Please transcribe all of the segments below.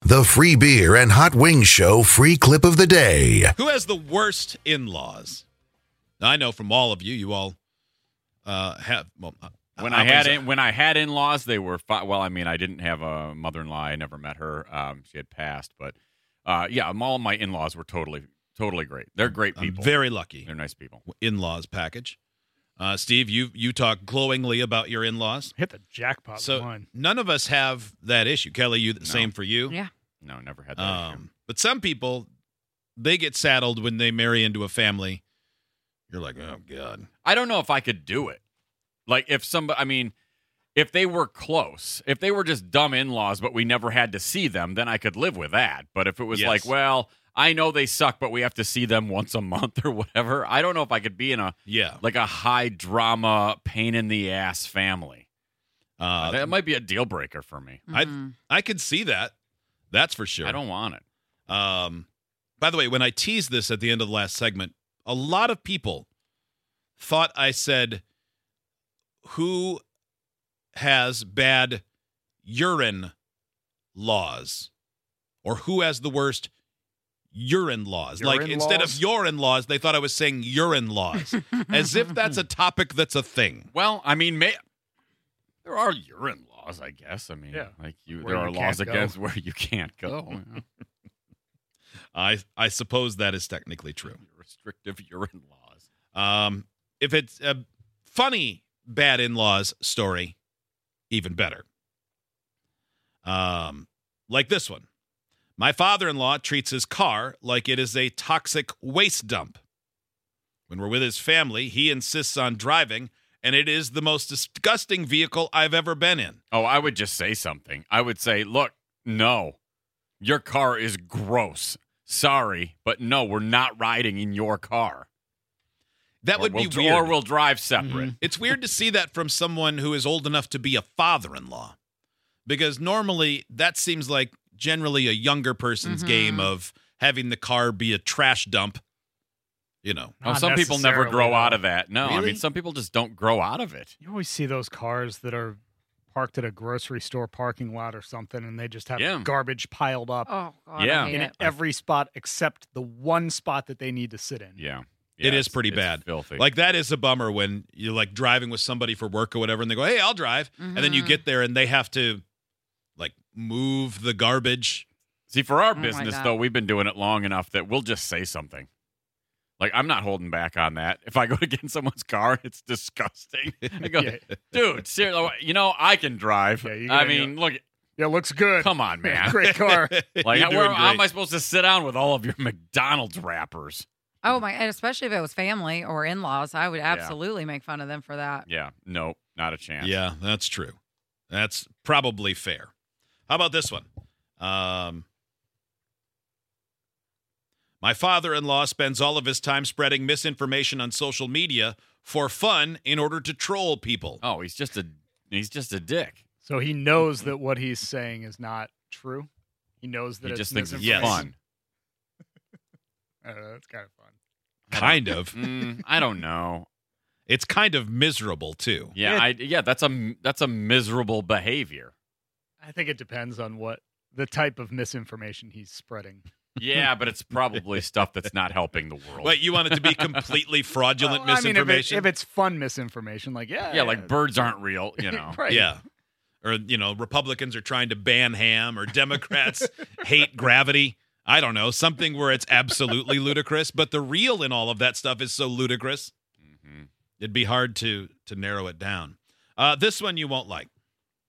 The Free Beer and Hot Wings Show free clip of the day. Who has the worst in-laws? Now, I know from all of you, you all have. Well, when I had in-laws, they were fine. Well, I mean, I didn't have a mother-in-law. I never met her. She had passed, but all of my in-laws were totally great. They're great people. I'm very lucky. They're nice people. In-laws package. Steve, you talk glowingly about your in-laws. Hit the jackpot. So one. none of us have that issue. Kelly, same for you? Yeah. No, never had that issue. But some people, they get saddled when they marry into a family. You're like, oh, God. I don't know if I could do it. Like, if they were close, if they were just dumb in-laws, but we never had to see them, then I could live with that. But if it was like, well, I know they suck, but we have to see them once a month or whatever, I don't know if I could be in a high-drama, pain-in-the-ass family. That might be a deal breaker for me. I could see that. That's for sure. I don't want it. By the way, when I teased this at the end of the last segment, a lot of people thought I said, who has bad urine laws? Or who has the worst urine laws? Instead of urine laws, they thought I was saying urine laws. As if that's a topic that's a thing. Well, I mean, there are urine laws, I guess. I mean, there are laws against where you can't go. I suppose that is technically true. Restrictive urine laws. If it's a funny bad in-laws story, even better. Like this one. My father-in-law treats his car like it is a toxic waste dump. When we're with his family, he insists on driving, and it is the most disgusting vehicle I've ever been in. Oh, I would just say something. I would say, look, no, your car is gross. Sorry, but no, we're not riding in your car. That would be weird. Or we'll drive separate. Mm-hmm. It's weird to see that from someone who is old enough to be a father-in-law. Because normally that seems like generally a younger person's game of having the car be a trash dump. You know. Some people never grow out of that. No, really? I mean, some people just don't grow out of it. You always see those cars that are parked at a grocery store parking lot or something, and they just have garbage piled up Oh, God, I hate in it. every spot except the one spot that they need to sit in. Yeah. It is pretty it's bad. Filthy. Like, that is a bummer when you're, like, driving with somebody for work or whatever, and they go, hey, I'll drive. And then you get there, and they have to, like, move the garbage. See, for our business, though, we've been doing it long enough that we'll just say something. Like, I'm not holding back on that. If I go to get in someone's car, it's disgusting. I go, dude, seriously, I can drive. Look. Yeah, looks good. Come on, man. Great car. Like, how am I supposed to sit down with all of your McDonald's wrappers? Oh, my, and especially if it was family or in-laws, I would absolutely make fun of them for that. Yeah, nope, not a chance. Yeah, that's true. That's probably fair. How about this one? My father-in-law spends all of his time spreading misinformation on social media for fun in order to troll people. Oh, he's just a dick. So he knows that what he's saying is not true? He knows that he it's just thinks it's misinformation? fun. I don't know, that's kind of fun. Kind of. I don't know. It's kind of miserable, too. Yeah, that's a miserable behavior. I think it depends on what the type of misinformation he's spreading. Yeah, but it's probably stuff that's not helping the world. Wait, you want it to be completely fraudulent misinformation? If it's fun misinformation, like, like birds aren't real, Right. Yeah. Or, Republicans are trying to ban ham, or Democrats hate gravity. I don't know, something where it's absolutely ludicrous, but the real in all of that stuff is so ludicrous, it'd be hard to narrow it down. This one you won't like.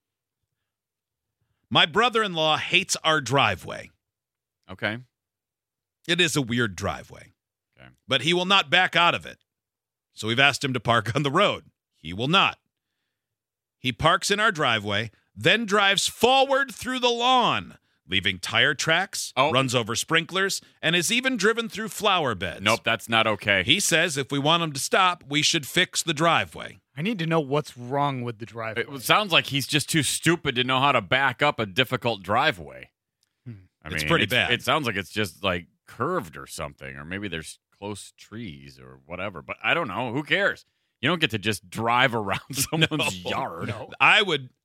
My brother-in-law hates our driveway. Okay. It is a weird driveway. Okay. But he will not back out of it. So we've asked him to park on the road. He will not. He parks in our driveway, then drives forward through the lawn, leaving tire tracks, runs over sprinklers, and has even driven through flower beds. Nope, that's not okay. He says if we want him to stop, we should fix the driveway. I need to know what's wrong with the driveway. It sounds like he's just too stupid to know how to back up a difficult driveway. It's pretty bad. It sounds like it's just like curved or something, or maybe there's close trees or whatever. But I don't know. Who cares? You don't get to just drive around someone's yard. No. I would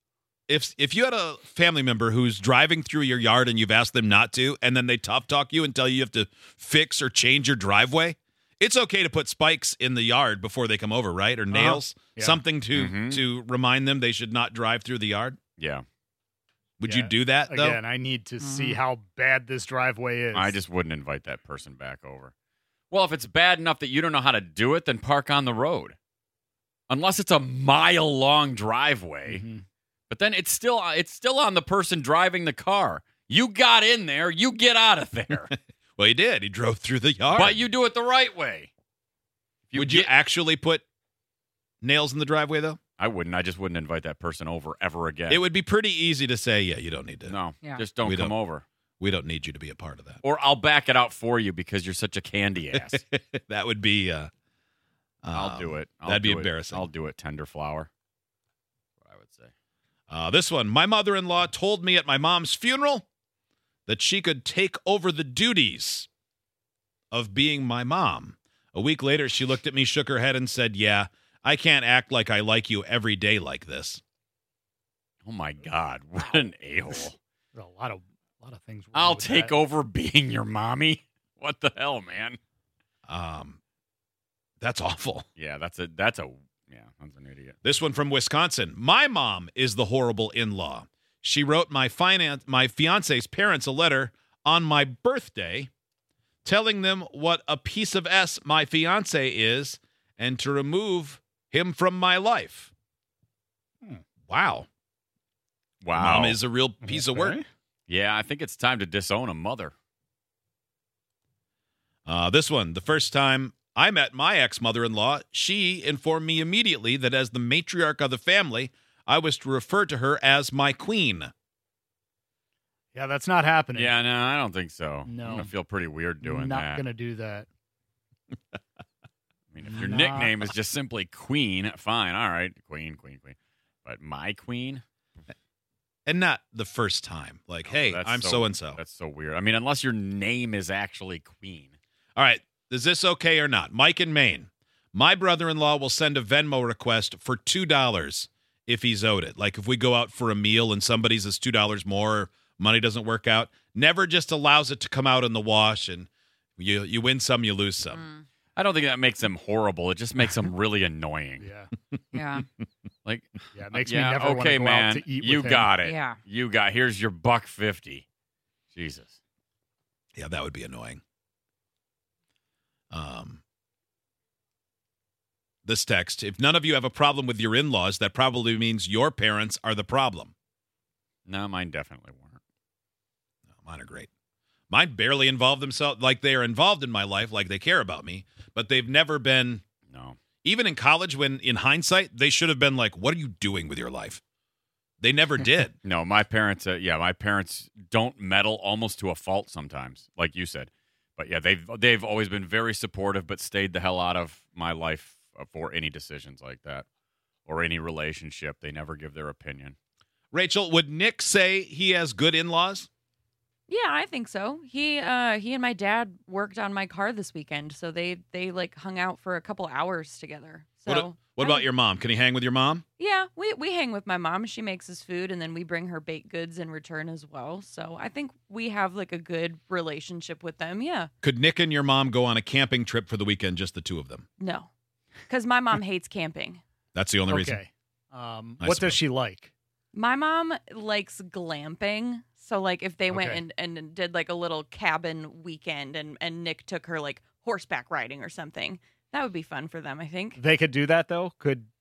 if you had a family member who's driving through your yard and you've asked them not to, and then they tough talk you and tell you have to fix or change your driveway, it's okay to put spikes in the yard before they come over, right? Or nails, something to remind them they should not drive through the yard. Yeah. Would you do that, though? Again, I need to see how bad this driveway is. I just wouldn't invite that person back over. Well, if it's bad enough that you don't know how to do it, then park on the road. Unless it's a mile-long driveway. Mm-hmm. But then it's still on the person driving the car. You got in there, you get out of there. Well, he did. He drove through the yard. But you do it the right way. Would you actually put nails in the driveway, though? I wouldn't. I just wouldn't invite that person over ever again. It would be pretty easy to say, yeah, you don't need to. No, just don't come over. We don't need you to be a part of that. Or I'll back it out for you because you're such a candy ass. That would be... I'll do it. That'd be embarrassing. I'll do it, tender flower. What I would say. This one, my mother-in-law told me at my mom's funeral that she could take over the duties of being my mom. A week later, she looked at me, shook her head, and said, yeah, I can't act like I like you every day like this. Oh, my God. What an a-hole. There's a lot of things wrong I'll with take that. over being your mommy? What the hell, man? That's awful. Yeah, that's an idiot. This one from Wisconsin. My mom is the horrible in-law. She wrote my fiance's parents a letter on my birthday telling them what a piece of S my fiance is and to remove him from my life. Wow. Mom is a real piece of work. Yeah, I think it's time to disown a mother. This one, the first time I met my ex-mother-in-law, she informed me immediately that as the matriarch of the family, I was to refer to her as my queen. Yeah, that's not happening. Yeah, no, I don't think so. No. I'm going to feel pretty weird doing Not that. Not going to do that. I mean, if your nickname is just simply Queen, fine. All right, Queen. But my queen? And not the first time. Like, hey, I'm so-and-so. That's so weird. I mean, unless your name is actually Queen. All right. Is this okay or not? Mike in Maine. My brother-in-law will send a Venmo request for $2 if he's owed it. Like if we go out for a meal and somebody's is $2 more, money doesn't work out. Never just allows it to come out in the wash and you win some, you lose some. I don't think that makes them horrible. It just makes them really annoying. Yeah. Like, it makes me never want to go out to eat with him. Got it. Yeah. You got, here's your $1.50. Jesus. Yeah, that would be annoying. This text, if none of you have a problem with your in-laws, that probably means your parents are the problem. No, mine definitely weren't. No, mine are great. Mine barely involve themselves, like they are involved in my life, like they care about me, but they've never been. No. Even in college, when in hindsight, they should have been like, what are you doing with your life? They never did. No, my parents, my parents don't meddle almost to a fault sometimes, like you said. But yeah, they've always been very supportive, but stayed the hell out of my life for any decisions like that or any relationship. They never give their opinion. Rachel, would Nick say he has good in-laws? Yeah, I think so. He and my dad worked on my car this weekend, so they like hung out for a couple hours together. So what about your mom? Can he hang with your mom? Yeah, we hang with my mom. She makes us food, and then we bring her baked goods in return as well. So I think we have like a good relationship with them. Yeah. Could Nick and your mom go on a camping trip for the weekend, just the two of them? No, because my mom hates camping. That's the only reason. Okay. What does she like? My mom likes glamping. So, like, if they went and did, like, a little cabin weekend and Nick took her, like, horseback riding or something, that would be fun for them, I think. They could do that, though?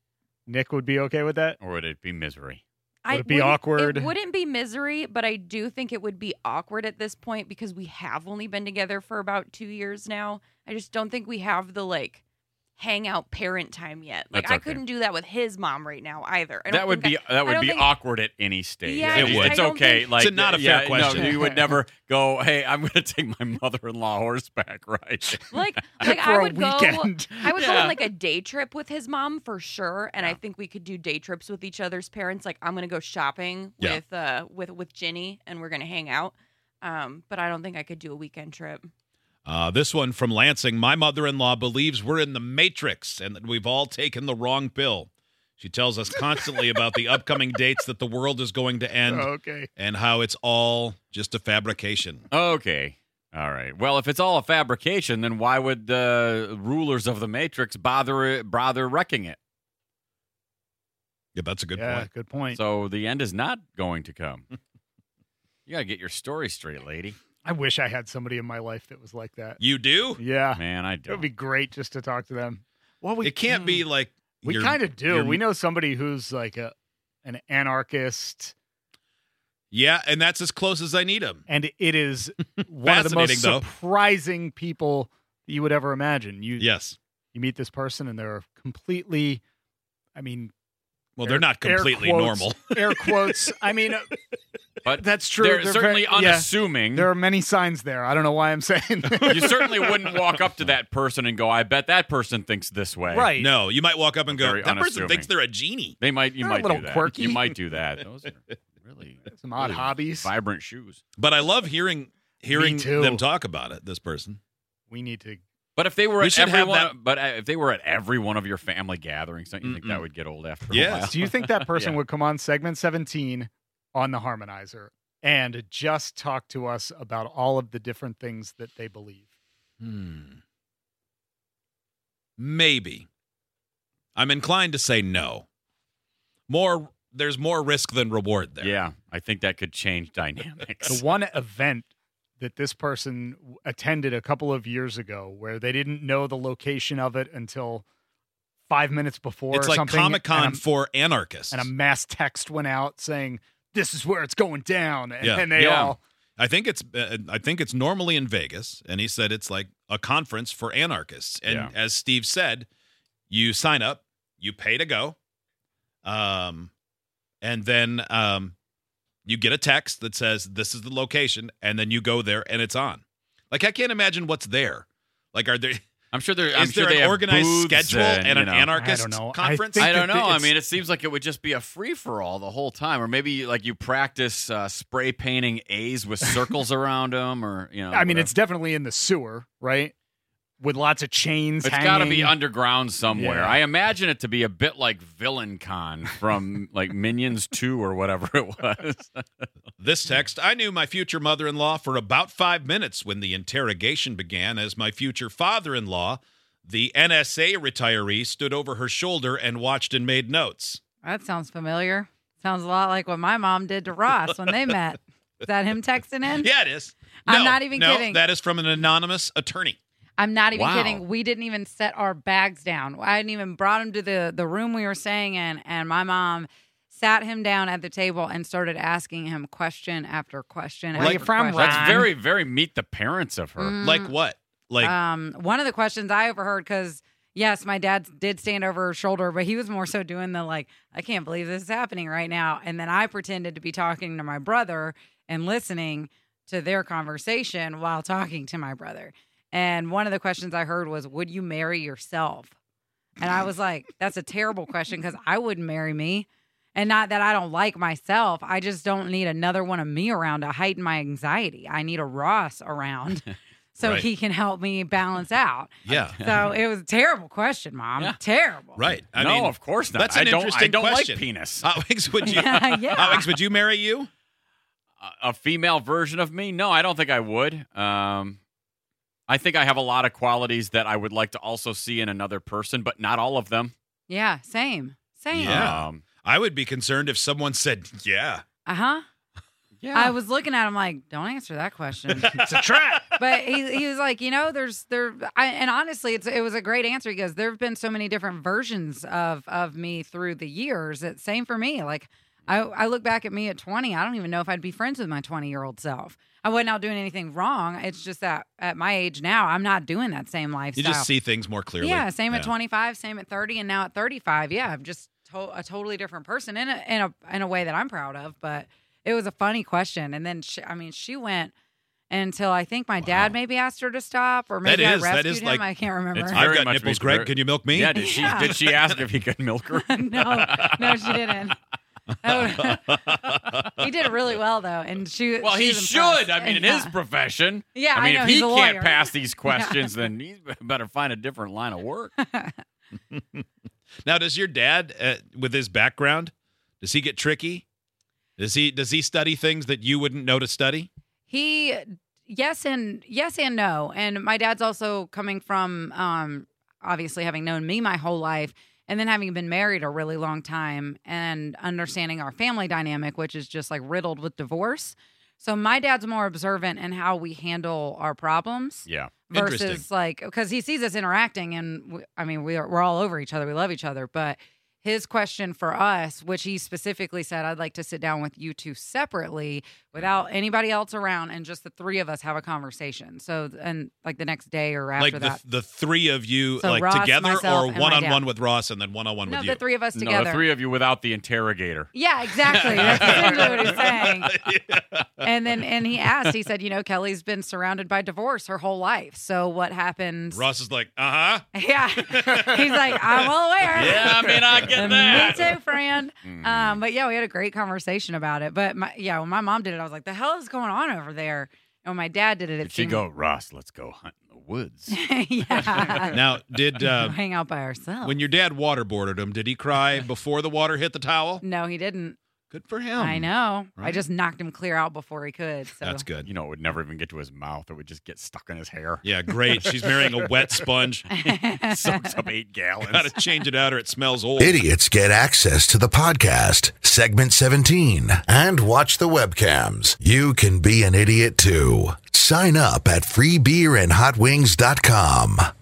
Nick would be okay with that? Or would it be misery? Would it be awkward? It wouldn't be misery, but I do think it would be awkward at this point because we have only been together for about 2 years now. I just don't think we have the, like, hangout parent time yet. Like I couldn't do that with his mom right now either. That would be awkward at any stage. Yeah, it would. It's okay. Like it's not a fair question. No, you would never go, hey, I'm going to take my mother-in-law horseback ride. Like for I would a weekend. I would go on like a day trip with his mom for sure, and I think we could do day trips with each other's parents. Like I'm going to go shopping with Ginny, and we're going to hang out. But I don't think I could do a weekend trip. This one from Lansing. My mother-in-law believes we're in the Matrix and that we've all taken the wrong pill. She tells us constantly about the upcoming dates that the world is going to end. Okay. And how it's all just a fabrication. Okay. All right. Well, if it's all a fabrication, then why would the rulers of the Matrix bother wrecking it? Yeah, that's a good point. Good point. So the end is not going to come. You got to get your story straight, lady. I wish I had somebody in my life that was like that. You do? Yeah. Man, I It don't. would be great just to talk to them. Well, It can't be like we kind of do. We know somebody who's like an anarchist. Yeah, and that's as close as I need him. And it is one of the most Fascinating, though. surprising people you would ever imagine. Yes. You meet this person and they're completely, Well, they're not completely air quotes, normal. Air quotes. But that's true. They're certainly unassuming. There are many signs there. I don't know why I'm saying that. You certainly wouldn't walk up to that person and go, I bet that person thinks this way. Right. No, you might walk up and go, Very that person unassuming. thinks they're a genie. You They're might a little do that. quirky. You might do that. Those are really Some odd hobbies. Vibrant shoes. But I love hearing Me too. them talk about it, this person. We need to. But if they were We at should every have one, that- but if they were at every one of your family gatherings, don't you think that would get old after a Yes. while? Do you think that person Yeah. would come on segment 17 on the Harmonizer and just talk to us about all of the different things that they believe? Maybe. I'm inclined to say no. There's more risk than reward there. Yeah, I think that could change dynamics. The one event that this person attended a couple of years ago where they didn't know the location of it until 5 minutes before It's or like something. Comic-Con for anarchists. And a mass text went out saying, this is where it's going down. And, Yeah. and they Yeah. all... I think it's normally in Vegas, and he said it's like a conference for anarchists. And Yeah. as Steve said, you sign up, you pay to go, and then you get a text that says this is the location, and then you go there and it's on. Like, I can't imagine what's there. Like, are there? I'm sure there. Is there an organized schedule and an you know. anarchist I don't know. conference? I I don't that know. I it's- mean, it seems like it would just be a free for all the whole time, or maybe like you practice spray painting A's with circles around them, or I mean, it's definitely in the sewer, right? With lots of chains It's hanging. got to be underground somewhere. Yeah. I imagine it to be a bit like Villain Con from like Minions 2 or whatever it was. This text, I knew my future mother-in-law for about 5 minutes when the interrogation began, as my future father-in-law, the NSA retiree, stood over her shoulder and watched and made notes. That sounds familiar. Sounds a lot like what my mom did to Ross when they met. Is that him texting in? Yeah, it is. I'm not even kidding. That is from an anonymous attorney. I'm not even Wow. kidding. We didn't even set our bags down. I hadn't even brought him to the room we were staying in, and my mom sat him down at the table and started asking him question after question. Where you after from, question. That's very, very meet the parents of her. Like what? Like One of the questions I overheard, because yes, my dad did stand over her shoulder, but he was more so doing the like, I can't believe this is happening right now. And then I pretended to be talking to my brother and listening to their conversation while talking to my brother. And one of the questions I heard was, would you marry yourself? And I was like, that's a terrible question because I wouldn't marry me. And not that I don't like myself. I just don't need another one of me around to heighten my anxiety. I need a Ross around so Right. he can help me balance out. yeah. So it was a terrible question, Mom. Yeah. Terrible. Right. I No, mean, of course not. That's an I interesting don't question. like penis. Hot Wings, would you? Yeah. Hot Wings, would you marry you? A female version of me? No, I don't think I would. I think I have a lot of qualities that I would like to also see in another person, but not all of them. Yeah, same. Yeah. I would be concerned if someone said, yeah. Uh-huh. Yeah. I was looking at him like, don't answer that question. It's a trap. But he was like, and honestly, it was a great answer. He goes, there have been so many different versions of me through the years. It's same for me. Like, I look back at me at 20. I don't even know if I'd be friends with my 20-year-old self. I wasn't out doing anything wrong. It's just that at my age now, I'm not doing that same lifestyle. You just see things more clearly. Yeah, same at 25, same at 30, and now at 35. Yeah, I'm just a totally different person in a way that I'm proud of. But it was a funny question, and then she went until I think my dad maybe asked her to stop, or maybe I rescued him. like- I can't remember. It's I've very got much nipples, me- Greg. Can you milk me? Yeah, Yeah. did she ask if he could milk her? No, she didn't. He did it really well though, and Well, he should. I mean, in his profession. Yeah, I mean, know, if he he's a can't lawyer. pass these questions, then he better find a different line of work. Now, does your dad, with his background, does he get tricky? Does he study things that you wouldn't know to study? Yes and no. And my dad's also coming from obviously having known me my whole life, and then having been married a really long time and understanding our family dynamic, which is just like riddled with divorce. So my dad's more observant in how we handle our problems. Yeah. Versus like, because he sees us interacting, and we're all over each other. We love each other. But his question for us, which he specifically said, I'd like to sit down with you two separately without anybody else around, and just the three of us have a conversation. So, and like the next day or after like that. the three of you, so like Ross, together, myself, or one-on-one with Ross and then one-on-one with you? No, the three of us together. No, the three of you without the interrogator. Yeah, exactly. That's essentially what he's saying. Yeah. And he asked, he said, Kelly's been surrounded by divorce her whole life. So what happens? Ross is like, uh-huh. Yeah. He's like, I'm well aware. Yeah, I get that. Me too, friend. But yeah, we had a great conversation about it. But when my mom did it, I was like, the hell is going on over there? And when my dad did it, she'd go, Ross, let's go hunt in the woods. Yeah. Now, did hang out by ourselves. When your dad waterboarded him, did he cry before the water hit the towel? No, he didn't. Good for him. I know. Right? I just knocked him clear out before he could. So. That's good. It would never even get to his mouth. It would just get stuck in his hair. Yeah, great. She's marrying a wet sponge. Soaks up 8 gallons. Got to change it out or it smells old. Idiots get access to the podcast, segment 17, and watch the webcams. You can be an idiot too. Sign up at freebeerandhotwings.com.